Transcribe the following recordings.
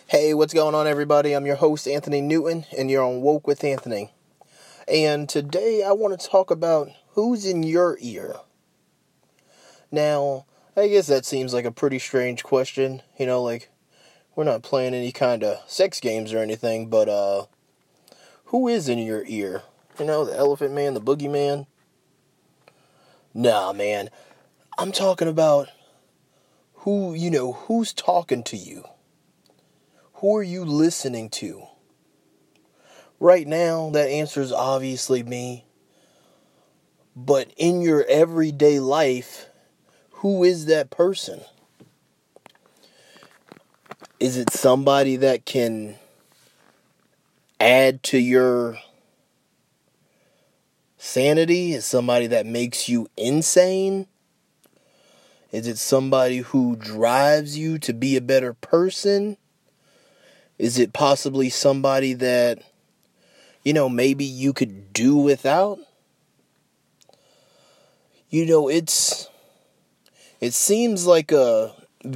Hey, what's going on, everybody? I'm your host, Anthony Newton, and you're on Woke with Anthony. And today I want to talk about who's in your ear. Now, I guess that seems like a pretty strange question. Like, we're not playing any kind of sex games or anything, but, who is in your ear? The Elephant Man, the Boogeyman? Nah, man. I'm talking about who's talking to you. Who are you listening to? Right now, that answer is obviously me. But in your everyday life, who is that person? Is it somebody that can add to your sanity? Is it somebody that makes you insane? Is it somebody who drives you to be a better person? Is it possibly somebody that, maybe you could do without? It seems like a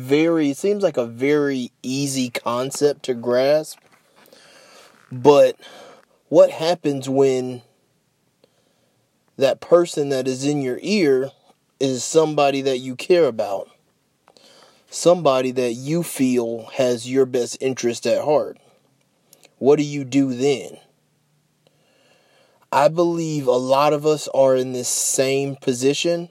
very easy concept to grasp. But what happens when that person that is in your ear is somebody that you care about? Somebody that you feel has your best interest at heart. What do you do then? I believe a lot of us are in this same position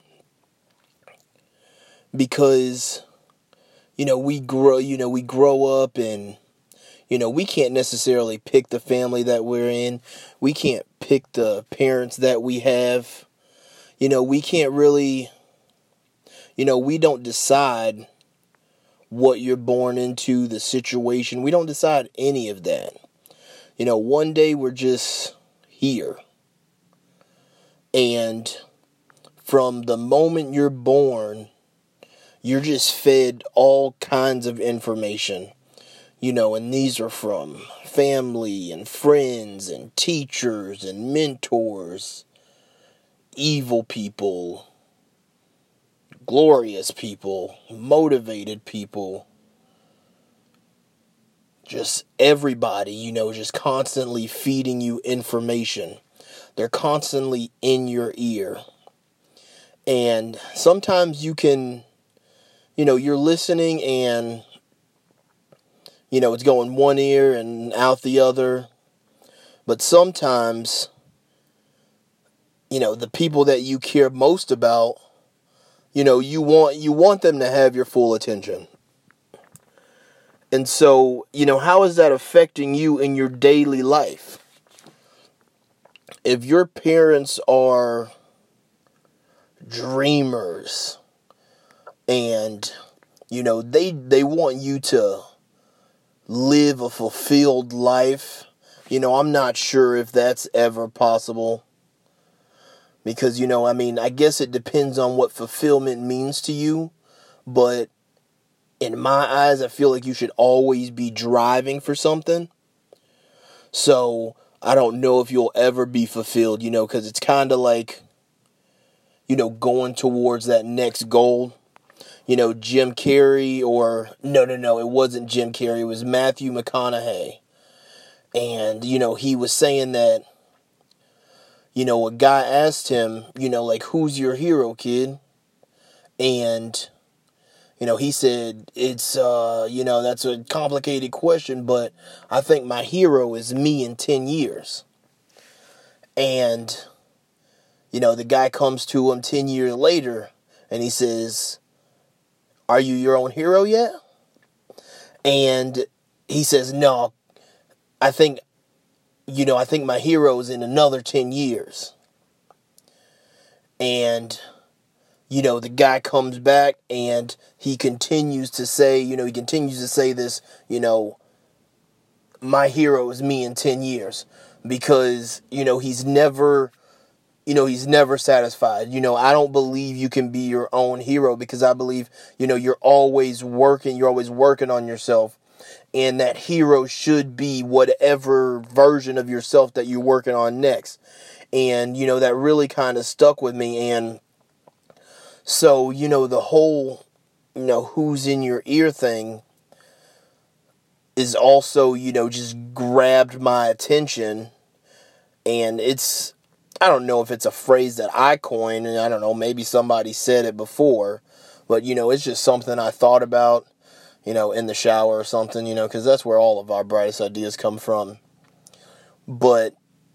because, we grow up and, we can't necessarily pick the family that we're in. We can't pick the parents that we have. We can't really, we don't decide what you're born into, the situation. We don't decide any of that. One day we're just here. And from the moment you're born, you're just fed all kinds of information. And these are from family and friends and teachers and mentors, evil people, glorious people, motivated people, just everybody, just constantly feeding you information. They're constantly in your ear. And sometimes you can, you're listening and, it's going one ear and out the other. But sometimes, the people that you care most about, you want them to have your full attention. And so, how is that affecting you in your daily life? If your parents are dreamers and, they want you to live a fulfilled life, I'm not sure if that's ever possible. Because, I guess it depends on what fulfillment means to you. But in my eyes, I feel like you should always be driving for something. So I don't know if you'll ever be fulfilled, because it's kind of like, going towards that next goal. Jim Carrey no, it wasn't Jim Carrey. It was Matthew McConaughey. And, he was saying that, a guy asked him, who's your hero, kid? And, he said, it's, that's a complicated question, but I think my hero is me in 10 years. And, the guy comes to him 10 years later and he says, are you your own hero yet? And he says, no, I think my hero is in another 10 years. And, the guy comes back and he continues to say, this, my hero is me in 10 years. Because, he's never satisfied. I don't believe you can be your own hero because I believe, you're always working on yourself. And that hero should be whatever version of yourself that you're working on next. And, that really kind of stuck with me. And so, the whole, who's in your ear thing is also, just grabbed my attention. And I don't know if it's a phrase that I coined, and I don't know, maybe somebody said it before, but, it's just something I thought about, in the shower or something, because that's where all of our brightest ideas come from. But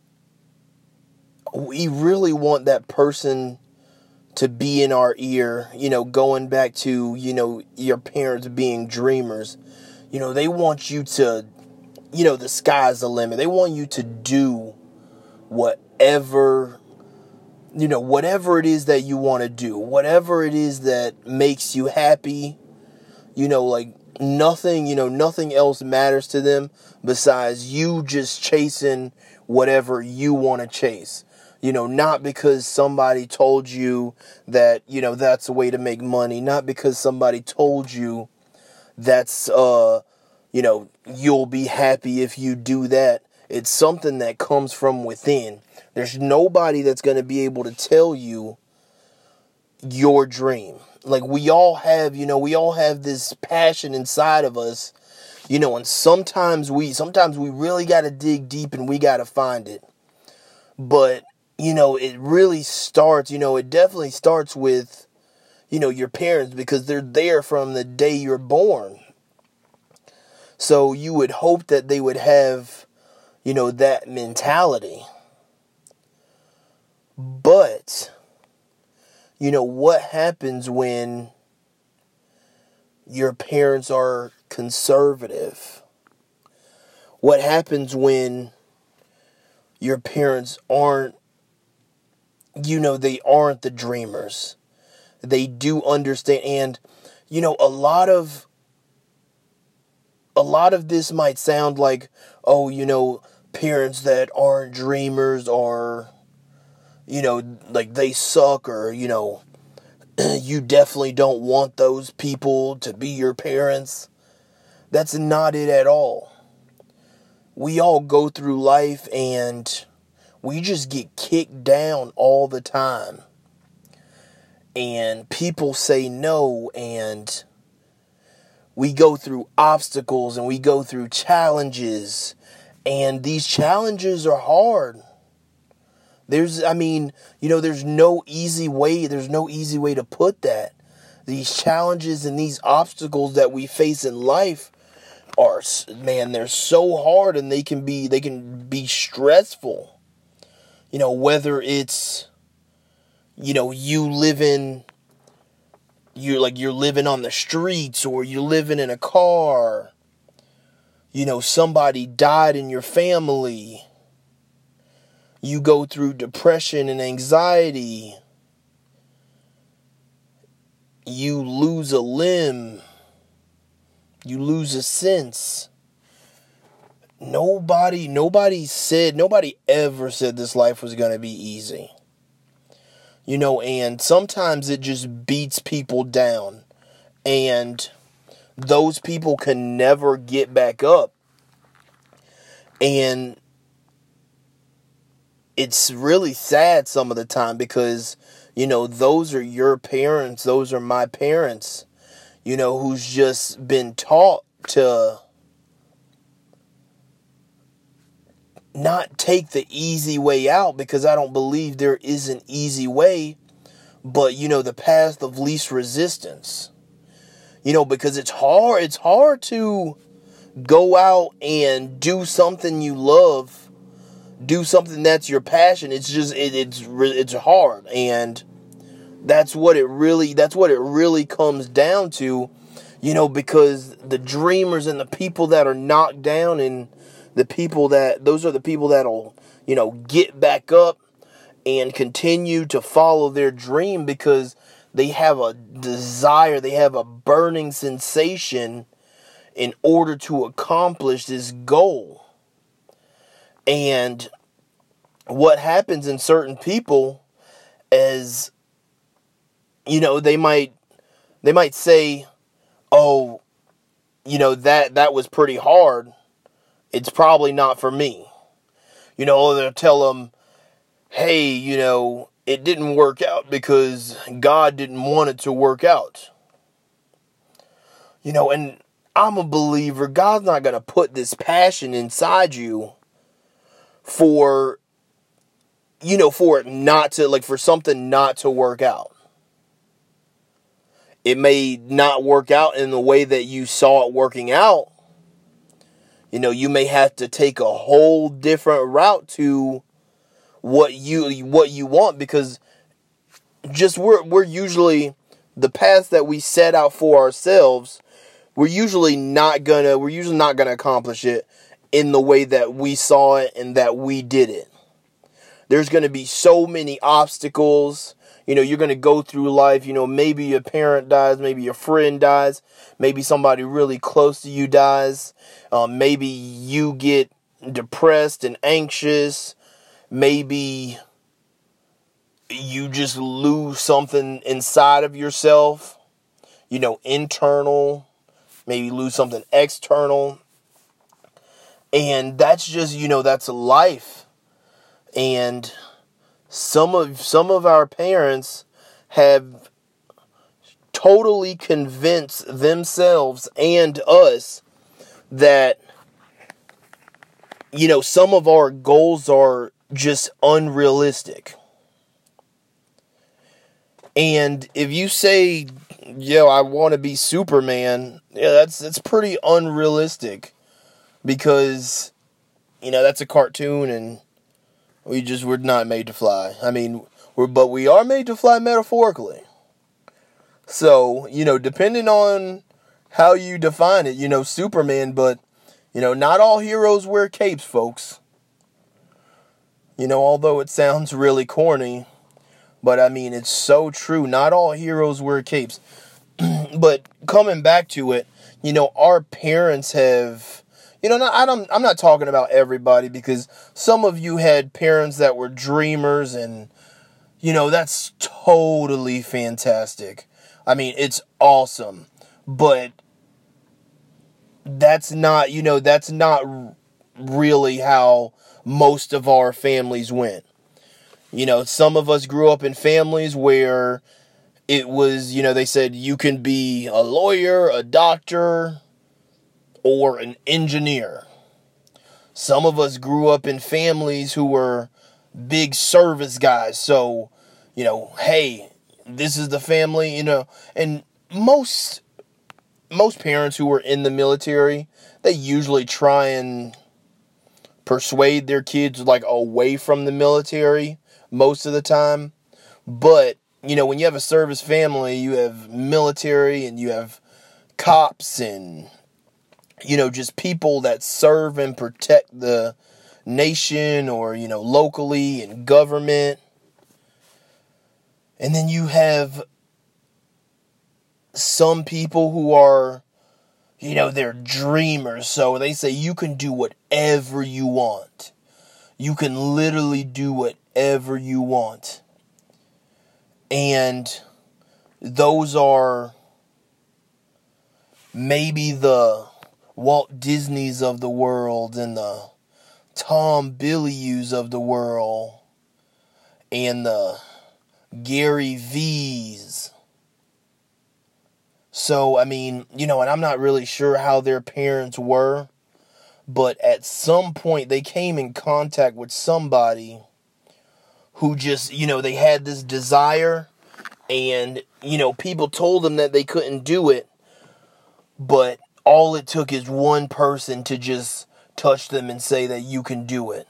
we really want that person to be in our ear, going back to, your parents being dreamers. They want you to, the sky's the limit. They want you to do whatever it is that you want to do, whatever it is that makes you happy, like nothing else matters to them besides you just chasing whatever you want to chase. Not because somebody told you that, that's a way to make money, not because somebody told you that's, you'll be happy if you do that. It's something that comes from within. There's nobody that's going to be able to tell you your dream. Like we all have this passion inside of us, and sometimes we really got to dig deep and we got to find it. But, it really starts, it definitely starts with, your parents, because they're there from the day you're born. So you would hope that they would have, that mentality. But, what happens when your parents are conservative? What happens when your parents aren't, they aren't the dreamers? They do understand. And, a lot of this might sound like, parents that aren't dreamers are, like they suck, or, you definitely don't want those people to be your parents. That's not it at all. We all go through life and we just get kicked down all the time. And people say no, and we go through obstacles and we go through challenges, and these challenges are hard. There's no easy way to put that. These challenges and these obstacles that we face in life they're so hard, and they can be stressful. Whether it's, you're living on the streets, or you're living in a car, somebody died in your family, you go through depression and anxiety, you lose a limb, you lose a sense. Nobody ever said this life was going to be easy. And sometimes it just beats people down, and those people can never get back up. And it's really sad some of the time, because, those are your parents, those are my parents, who's just been taught to not take the easy way out, because I don't believe there is an easy way, but, the path of least resistance. Because it's hard to go out and do something you love, do something that's your passion. It's just, it's hard. And that's what it really comes down to, because the dreamers and the people that are knocked down, and those are the people that'll, get back up and continue to follow their dream, because they have a desire, they have a burning sensation in order to accomplish this goal. And what happens in certain people is, they might say, oh, that was pretty hard, it's probably not for me. They'll tell them, hey, it didn't work out because God didn't want it to work out. And I'm a believer God's not going to put this passion inside you for, for it not to, for something not to work out. It may not work out in the way that you saw it working out. You may have to take a whole different route to what you want, because just we're usually, the path that we set out for ourselves, we're usually not gonna accomplish it in the way that we saw it and that we did it. There's gonna be so many obstacles. You're gonna go through life, maybe your parent dies, maybe your friend dies, maybe somebody really close to you dies, maybe you get depressed and anxious, maybe you just lose something inside of yourself, internal, maybe lose something external. And that's just, that's life. And some of our parents have totally convinced themselves and us that, some of our goals are just unrealistic. And if you say, I want to be Superman, that's pretty unrealistic, because, that's a cartoon and we're not made to fly. I mean, but we are made to fly metaphorically. So, depending on how you define it, Superman, but, not all heroes wear capes, folks. Although it sounds really corny, but I mean, it's so true. Not all heroes wear capes. But coming back to it, our parents have, I'm not talking about everybody, because some of you had parents that were dreamers, and, that's totally fantastic. I mean, it's awesome. But that's not really how most of our families went. Some of us grew up in families where it was, they said you can be a lawyer, a doctor, or an engineer. Some of us grew up in families who were big service guys. So, hey, this is the family, and most parents who were in the military, they usually try and persuade their kids away from the military most of the time. But, when you have a service family, you have military and you have cops and, just people that serve and protect the nation, or, locally in government. And then you have some people who are, they're dreamers. So they say you can do whatever you want. You can literally do whatever you want. And those are maybe the Walt Disneys of the world and the Tom Billius of the world and the Gary V's. So, I mean, and I'm not really sure how their parents were, but at some point they came in contact with somebody who just, they had this desire, and, people told them that they couldn't do it, but all it took is one person to just touch them and say that you can do it.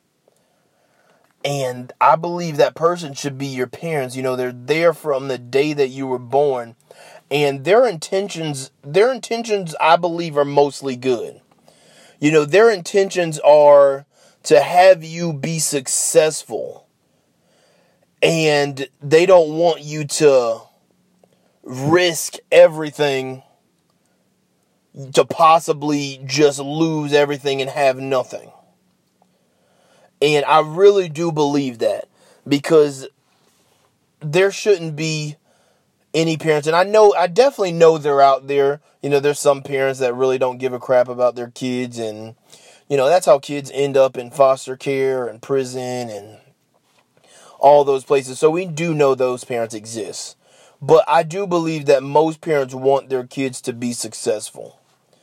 And I believe that person should be your parents. They're there from the day that you were born. And their intentions, I believe, are mostly good. Their intentions are to have you be successful. And they don't want you to risk everything to possibly just lose everything and have nothing. And I really do believe that, because there shouldn't be any parents, and I definitely know they're out there. There's some parents that really don't give a crap about their kids, and, that's how kids end up in foster care and prison and all those places. So we do know those parents exist. But I do believe that most parents want their kids to be successful.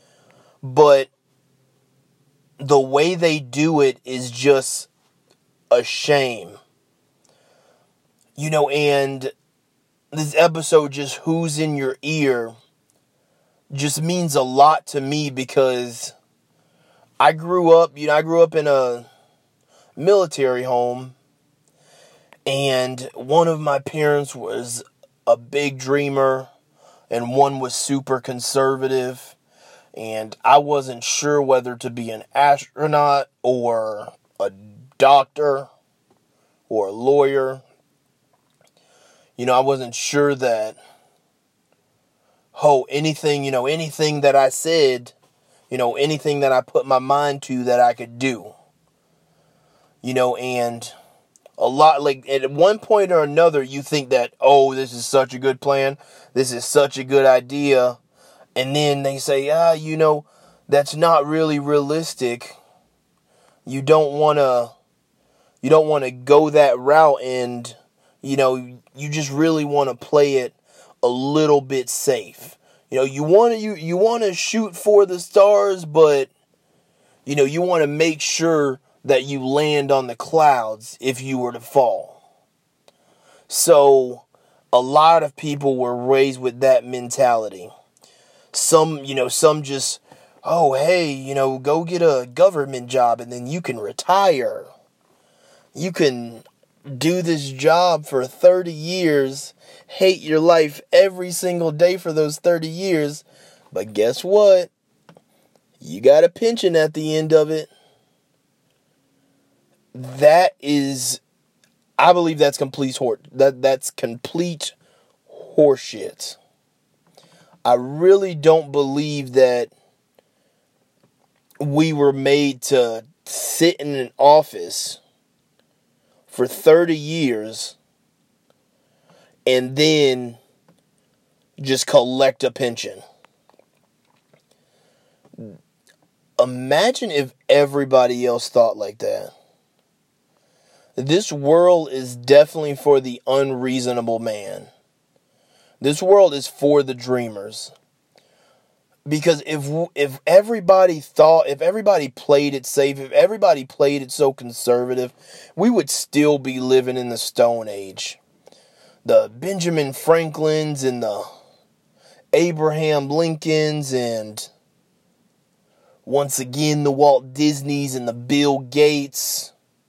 But the way they do it is just a shame. And this episode, just Who's in Your Ear, just means a lot to me because I grew up in a military home, and one of my parents was a big dreamer and one was super conservative, and I wasn't sure whether to be an astronaut or a doctor or a lawyer. I wasn't sure that anything that I said, anything that I put my mind to that I could do. And a lot, like, at one point or another, you think that, this is such a good plan, this is such a good idea, and then they say, that's not really realistic. You don't want to go that route, and, you just really want to play it a little bit safe. You want to shoot for the stars, but, you want to make sure that you land on the clouds if you were to fall. So, a lot of people were raised with that mentality. Some just, go get a government job and then you can retire. You can do this job for 30 years, hate your life every single day for those 30 years, but guess what? You got a pension at the end of it. I believe that's complete horseshit. I really don't believe that we were made to sit in an office for 30 years and then just collect a pension. Imagine if everybody else thought like that. This world is definitely for the unreasonable man. This world is for the dreamers. Because if everybody played it safe, if everybody played it so conservative, we would still be living in the Stone Age. The Benjamin Franklins and the Abraham Lincolns and once again the Walt Disneys and the Bill Gates,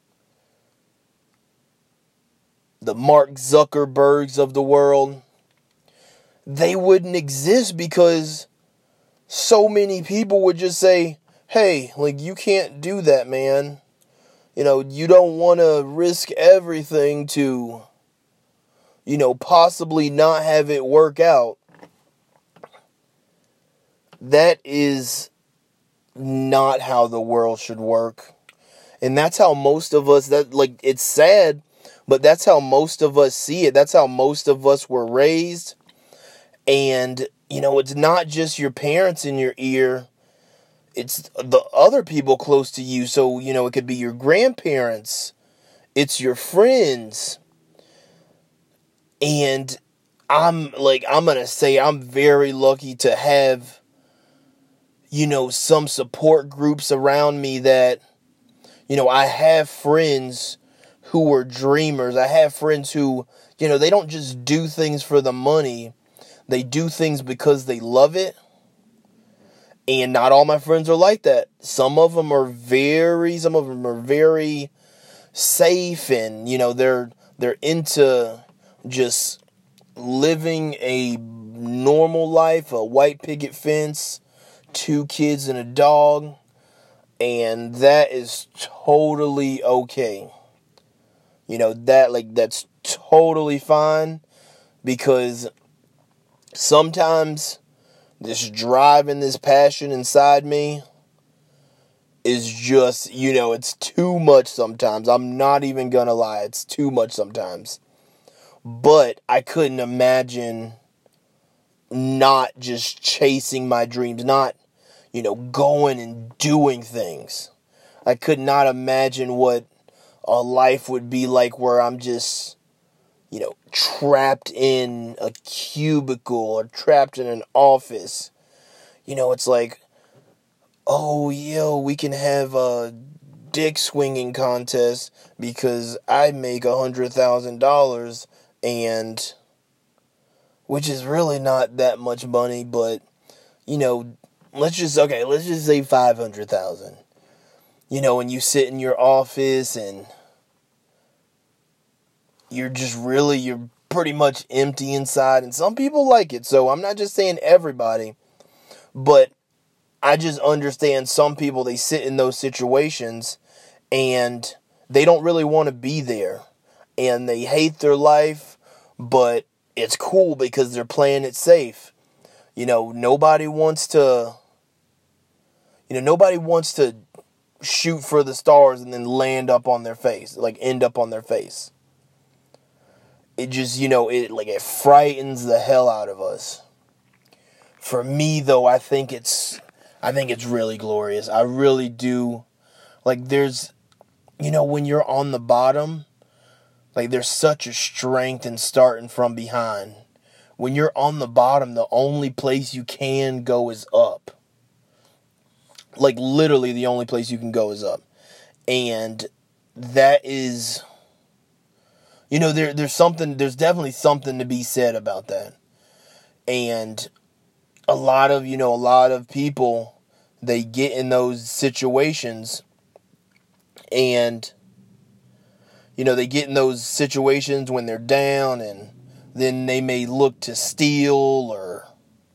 the Mark Zuckerbergs of the world, they wouldn't exist because so many people would just say, hey, you can't do that, man. You don't want to risk everything to, possibly not have it work out. That is not how the world should work. And that's how most of us, it's sad, but that's how most of us see it. That's how most of us were raised. And, it's not just your parents in your ear. It's the other people close to you. So, it could be your grandparents. It's your friends. And I'm going to say I'm very lucky to have, some support groups around me that, I have friends who are dreamers. I have friends who, they don't just do things for the money. They do things because they love it. And not all my friends are like that. Some of them are very safe, and, they're into just living a normal life, a white picket fence, 2 kids and a dog, and that is totally okay. That's totally fine, because sometimes this drive and this passion inside me is just, it's too much sometimes. I'm not even gonna lie, it's too much sometimes. But I couldn't imagine not just chasing my dreams, not, going and doing things. I could not imagine what a life would be like where I'm just, trapped in a cubicle or trapped in an office. It's like, oh, yo, we can have a dick swinging contest because I make $100,000, and which is really not that much money, but let's just say 500,000. And you sit in your office and you're pretty much empty inside, and some people like it. So I'm not just saying everybody, but I just understand some people, they sit in those situations and they don't really want to be there, and they hate their life, but it's cool because they're playing it safe. Nobody wants to shoot for the stars and then end up on their face. It just, it frightens the hell out of us. For me, though, I think it's really glorious. I really do. There's, when you're on the bottom, there's such a strength in starting from behind. When you're on the bottom, the only place you can go is up. Literally the only place you can go is up. And that is, there's definitely something to be said about that. And a lot of people, they get in those situations, and they get in those situations when they're down, and then they may look to steal or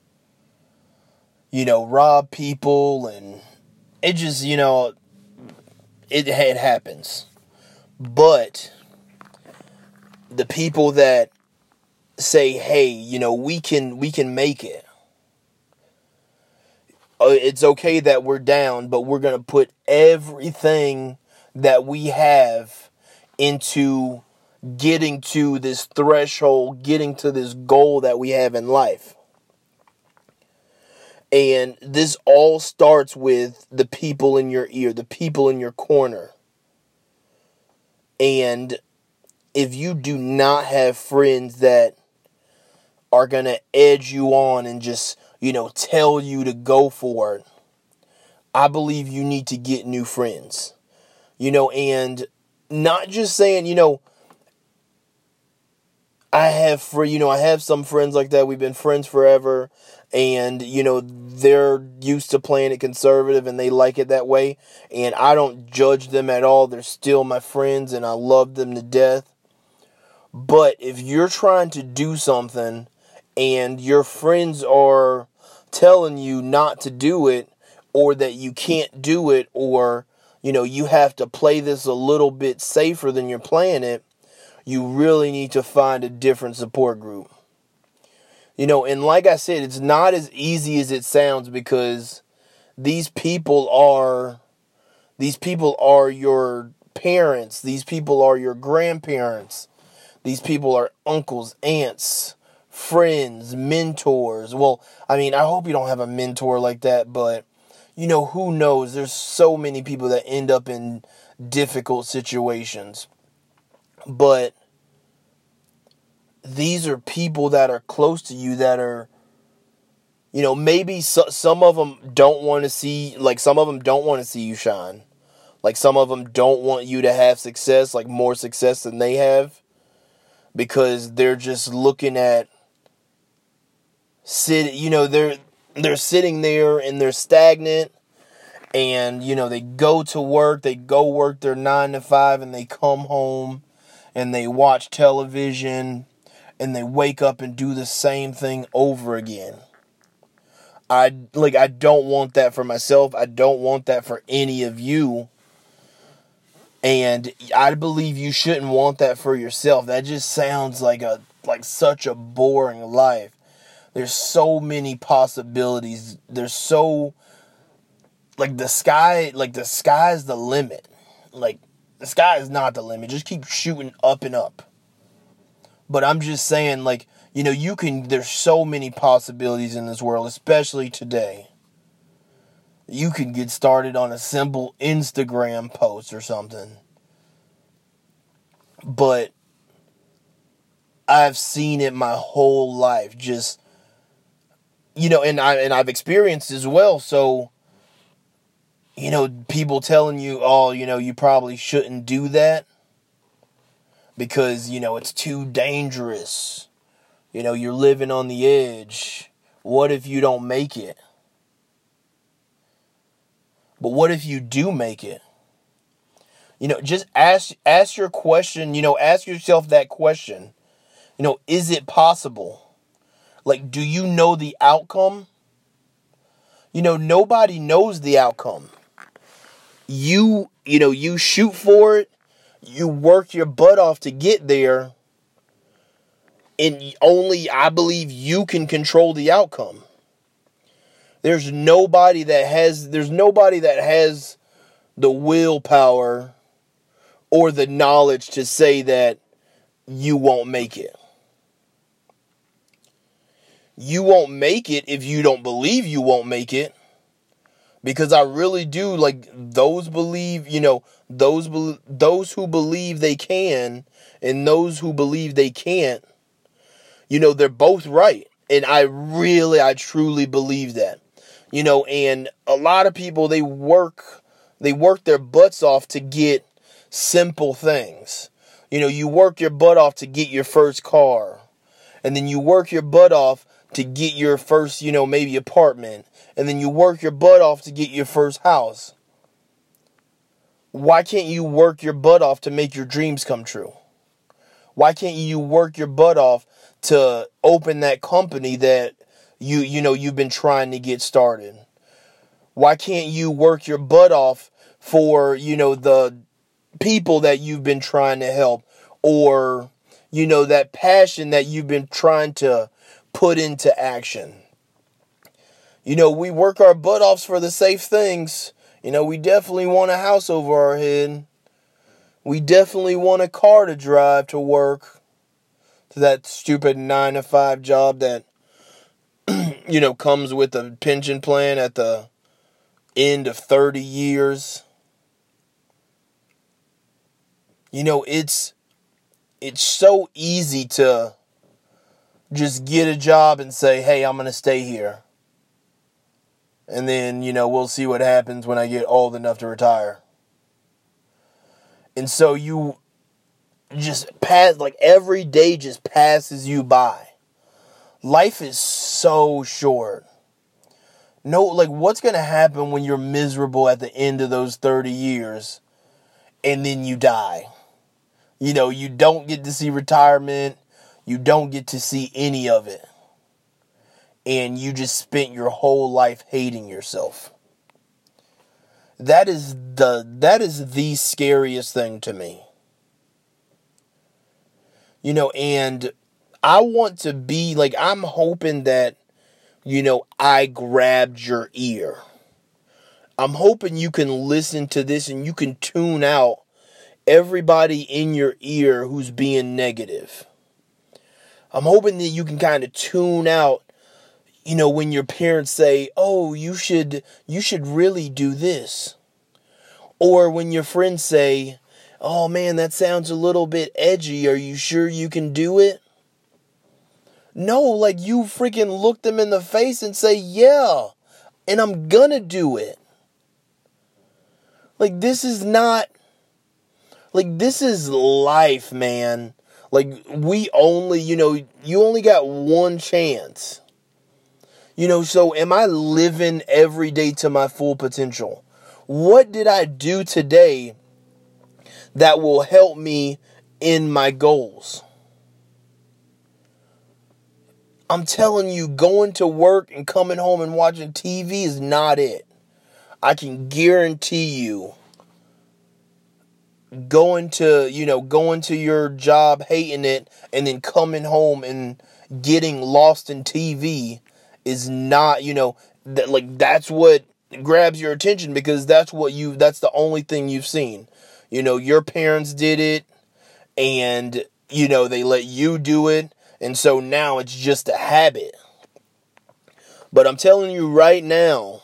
rob people, and it just it happens. But the people that say, hey, we can make it. It's okay that we're down, but we're going to put everything that we have into getting to this threshold, getting to this goal that we have in life. And this all starts with the people in your ear, the people in your corner. And if you do not have friends that are going to edge you on and just, tell you to go for it, I believe you need to get new friends. And not just saying, I have some friends like that. We've been friends forever, and they're used to playing it conservative and they like it that way, and I don't judge them at all. They're still my friends and I love them to death. But if you're trying to do something and your friends are telling you not to do it, or that you can't do it, or you have to play this a little bit safer than you're playing it, you really need to find a different support group. And like I said, it's not as easy as it sounds, because these people are your parents, these people are your grandparents, these people are uncles, aunts, friends, mentors. Well, I hope you don't have a mentor like that, but who knows? There's so many people that end up in difficult situations. But these are people that are close to you that are, maybe some of them don't want to see, some of them don't want to see you shine. Some of them don't want you to have success, more success than they have, because they're just looking at they're sitting there and they're stagnant, and they go to work, they go work their 9 to 5, and they come home and they watch television and they wake up and do the same thing over again. I don't want that for myself. I don't want that for any of you. And I believe you shouldn't want that for yourself. That just sounds like such a boring life. There's so many possibilities. There's so, the sky is the limit. The sky is not the limit. Just keep shooting up and up. But I'm just saying, there's so many possibilities in this world, especially today. You can get started on a simple Instagram post or something. But I've seen it my whole life. Just, and I've experienced as well. So people telling you, oh, you probably shouldn't do that because, it's too dangerous. You're living on the edge. What if you don't make it? But what if you do make it? Just ask your question, ask yourself that question. Is it possible? Like, do you know the outcome? Nobody knows the outcome. You shoot for it, you work your butt off to get there, and only, I believe, you can control the outcome. There's nobody that has the willpower or the knowledge to say that you won't make it. You won't make it if you don't believe you won't make it. Because I really do, those who believe they can and those who believe they can't, they're both right. And I truly believe that. And a lot of people, they work their butts off to get simple things. You work your butt off to get your first car. And then you work your butt off to get your first, maybe apartment. And then you work your butt off to get your first house. Why can't you work your butt off to make your dreams come true? Why can't you work your butt off to open that company that you've been trying to get started? Why can't you work your butt off for, the people that you've been trying to help, or, that passion that you've been trying to put into action? We work our butt offs for the safe things. We definitely want a house over our head. We definitely want a car to drive to work, to that stupid 9-to-5 job that, comes with a pension plan at the end of 30 years. It's so easy to just get a job and say, hey, I'm going to stay here. And then, we'll see what happens when I get old enough to retire. And so you just pass, every day just passes you by. Life is so short. What's going to happen when you're miserable at the end of those 30 years and then you die? You don't get to see retirement. You don't get to see any of it. And you just spent your whole life hating yourself. That is the scariest thing to me. And I want to be, I'm hoping that, I grabbed your ear. I'm hoping you can listen to this and you can tune out everybody in your ear who's being negative. I'm hoping that you can kind of tune out, when your parents say, oh, you should really do this. Or when your friends say, oh man, that sounds a little bit edgy. Are you sure you can do it? No, you freaking look them in the face and say, yeah, and I'm gonna do it. This is not, this is life, man. We only, you only got one chance. So am I living every day to my full potential? What did I do today that will help me in my goals? I'm telling you, going to work and coming home and watching TV is not it. I can guarantee you, going to your job, hating it, and then coming home and getting lost in TV is not, that's what grabs your attention, because that's the only thing you've seen. Your parents did it, and, they let you do it, and so now it's just a habit. But I'm telling you right now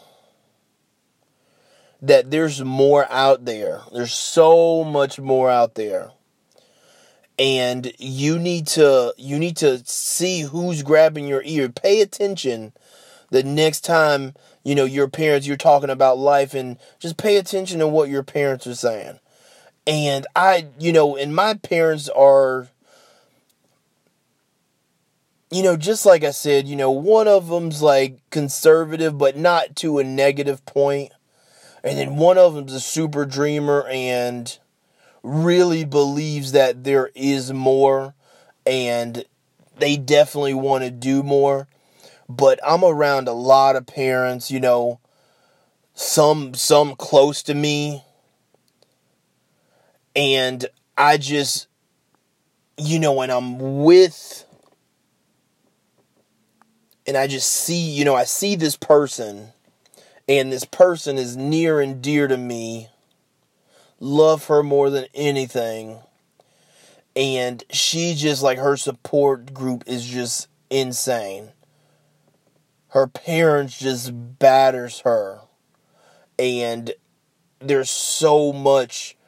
that there's more out there. There's so much more out there. And you need to see who's grabbing your ear. Pay attention the next time, your parents, you're talking about life, and just pay attention to what your parents are saying. And and my parents are, just like I said, one of them's like conservative, but not to a negative point. And then one of them's a super dreamer and really believes that there is more, and they definitely want to do more. But I'm around a lot of parents, some close to me, and I just, when I'm with, and I just see, I see this person, and this person is near and dear to me, love her more than anything, and she just, like, her support group is just insane. Her parents just batters her, and there's so much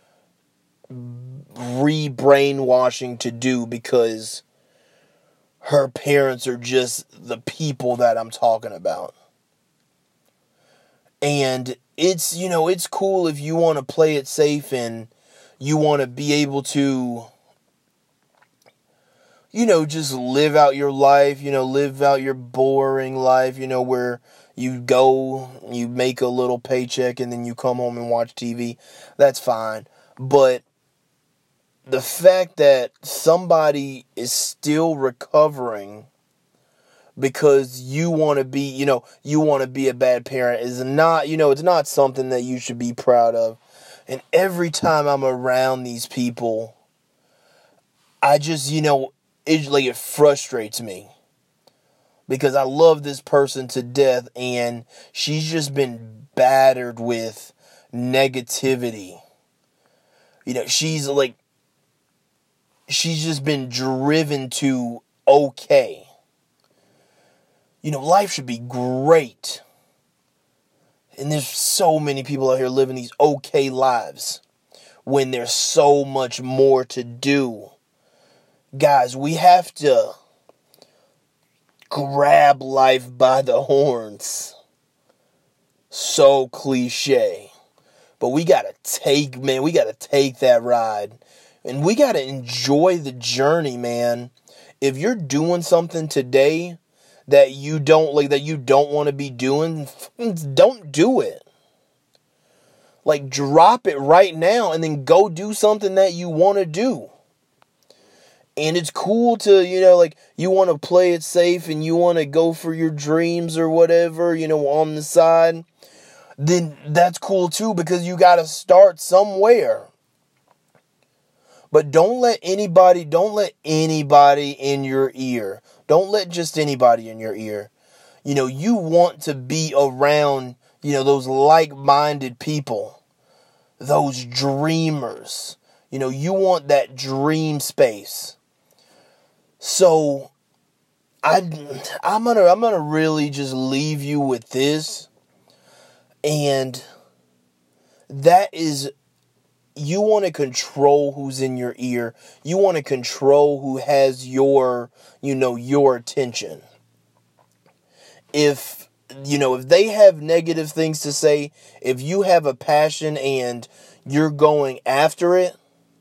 re-brainwashing to do because her parents are just the people that I'm talking about. And it's cool if you want to play it safe and you want to be able to, just live out your life, live out your boring life, where you go, you make a little paycheck, and then you come home and watch TV. That's fine. But the fact that somebody is still recovering because you want to be, you want to be a bad parent is not, it's not something that you should be proud of. And every time I'm around these people, I just, it frustrates me. Because I love this person to death, and she's just been battered with negativity. She's just been driven to okay. Life should be great. And there's so many people out here living these okay lives when there's so much more to do. Guys, we have to grab life by the horns. So cliche. But we gotta take that ride. And we gotta enjoy the journey, man. If you're doing something today that you don't want to be doing, don't do it. Drop it right now and then go do something that you want to do. And it's cool to, you want to play it safe and you want to go for your dreams or whatever, on the side. Then that's cool too, because you got to start somewhere. But don't let anybody in your ear. Don't let just anybody in your ear. You want to be around, those like-minded people, those dreamers. You want that dream space. So I'm gonna really just leave you with this, and that is, you want to control who's in your ear. You want to control who has your attention. If they have negative things to say, if you have a passion and you're going after it,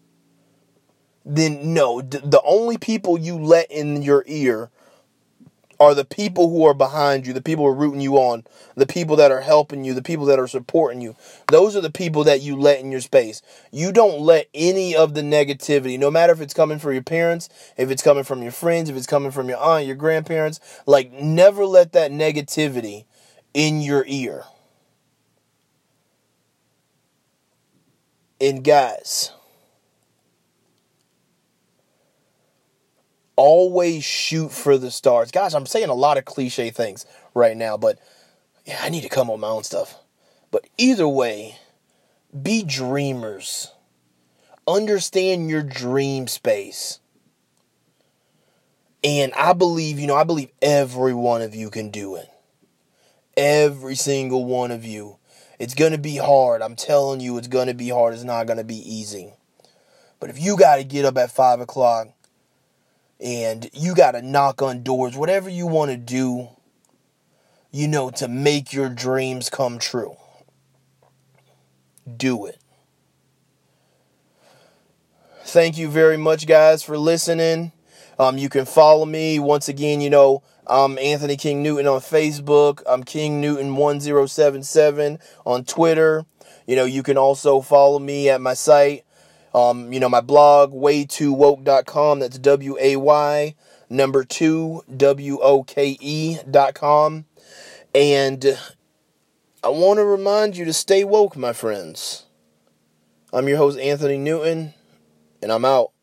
then no, the only people you let in your ear are the people who are behind you, the people who are rooting you on, the people that are helping you, the people that are supporting you. Those are the people that you let in your space. You don't let any of the negativity, no matter if it's coming from your parents, if it's coming from your friends, if it's coming from your aunt, your grandparents, never let that negativity in your ear. And guys, always shoot for the stars. Gosh, I'm saying a lot of cliche things right now, but yeah, I need to come up with my own stuff. But either way, be dreamers. Understand your dream space. And I believe every one of you can do it. Every single one of you. It's going to be hard. I'm telling you, it's going to be hard. It's not going to be easy. But if you got to get up at 5 o'clock, and you got to knock on doors, whatever you want to do, to make your dreams come true. Do it. Thank you very much, guys, for listening. You can follow me. Once again, I'm Anthony King Newton on Facebook. I'm King Newton 1077 on Twitter. You can also follow me at my site. My blog, way2woke.com. That's WAY2woke.com. And I want to remind you to stay woke, my friends. I'm your host, Anthony Newton, and I'm out.